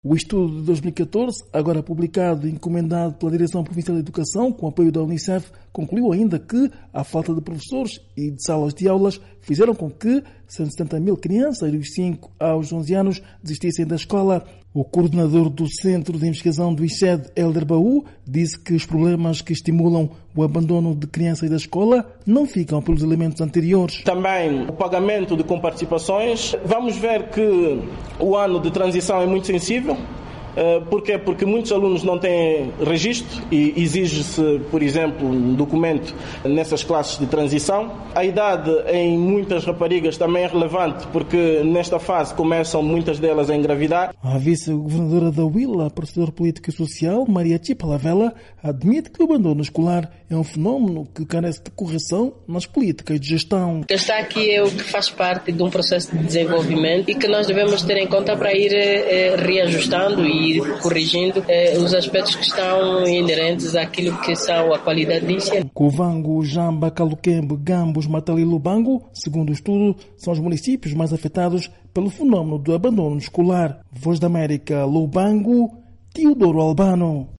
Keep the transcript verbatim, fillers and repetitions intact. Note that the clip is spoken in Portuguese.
O estudo de dois mil e catorze, agora publicado e encomendado pela Direção Provincial de Educação, com apoio da Unicef, concluiu ainda que a falta de professores e de salas de aulas fizeram com que cento e setenta mil crianças dos cinco aos onze anos desistissem da escola. O coordenador do Centro de Investigação do I C E D, Hélder Baú, disse que os problemas que estimulam o abandono de crianças da escola não ficam pelos elementos anteriores. Também o pagamento de comparticipações. Vamos ver que o ano de transição é muito sensível. Porquê? Porque muitos alunos não têm registro e exige-se, por exemplo, um documento nessas classes de transição. A idade em muitas raparigas também é relevante, porque nesta fase começam muitas delas a engravidar. A vice-governadora da Huila, professora política e social, Maria Chipa Lavela, admite que o abandono escolar é um fenómeno que carece de correção nas políticas de gestão. Está aqui é o que faz parte de um processo de desenvolvimento e que nós devemos ter em conta para ir eh, reajustando e e corrigindo eh, os aspectos que estão inerentes àquilo que são a qualidade de ensino. Covango, Jamba, Caluquembe, Gambos, Matali e Lubango, segundo o estudo, são os municípios mais afetados pelo fenómeno do abandono escolar. Voz da América, Lubango, Teodoro Albano.